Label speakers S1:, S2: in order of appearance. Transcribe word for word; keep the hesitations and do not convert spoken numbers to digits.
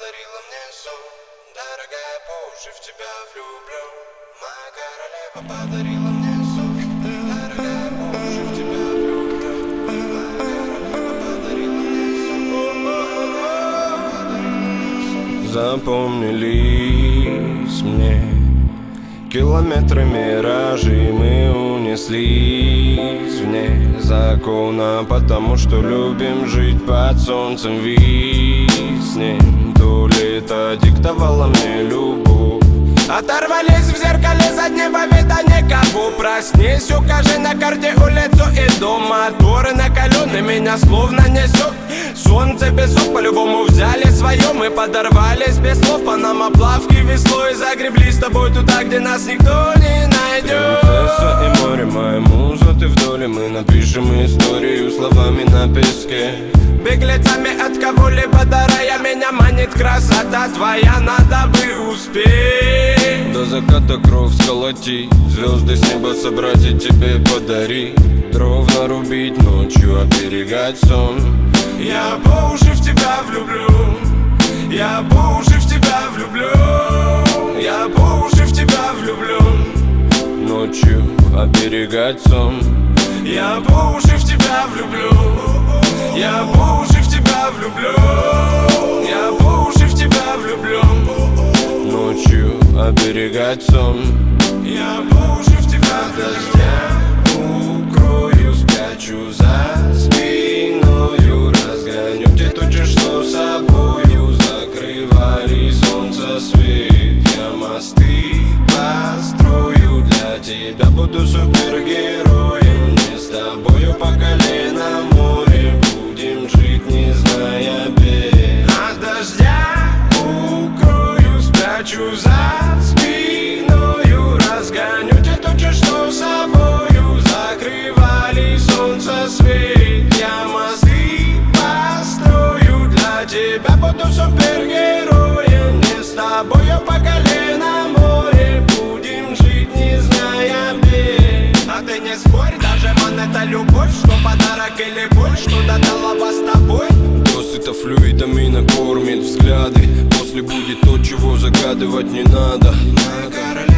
S1: подарила мне сон. Дорогая, по уши в тебя влюблен. Моя королева подарила мне сон. Дорогая, по уши в тебя влюблен. Моя королева подарила мне сон.
S2: Запомнились мне километры миражей, мы унеслись вне закона, потому что любим жить под солнцем виснем. То лето диктовало мне любовь. Оторвались в зеркале заднего вида никого. Проснись, укажи на карте улицу и дом. Моторы накалены, меня словно несет. Солнце, песок, по-любому взяли свое. Мы подорвались без слов, Панама плавки веслой. Загребли с тобой туда, где нас никто не найдет. Принцесса и море, моя муза, ты в доле. Мы напишем историю словами на песке. Беглецами от кого-либо дарая, меня манит красота твоя, надо бы успеть. До заката кровь сколотить, звезды с неба собрать и тебе подарить. Дров нарубить ночью, оберегать сон. Я по уши в тебя влюблю. Я по уши в тебя влюблю. Я по уши в тебя влюблю. Ночью оберегать сон. Я по уши в тебя влюблю. Я по уши в тебя влюблю. Я по уши в тебя влюблю. Ночью оберегать сон. Я по уши в тебя дождя укрою, спрячу за спиною. Разгоню те тучи, что собою закрывали солнце свет. Я мосты построю для тебя, буду супергероем. Не с тобою по колено море, будем жить, не зная бед. От дождя укрою, спрячу за спиною. Разгоню те тучи, что собою закрывали солнце свет. Я мосты построю для тебя, буду супергероем. Не с тобою по колено море, будем жить, не зная бед. А ты не спорь, даже монета любовь, что подарок или боль, что-то дала вас с тобой. Досыта флюидами накормит взгляды. После будет то, чего загадывать не надо. Моя королева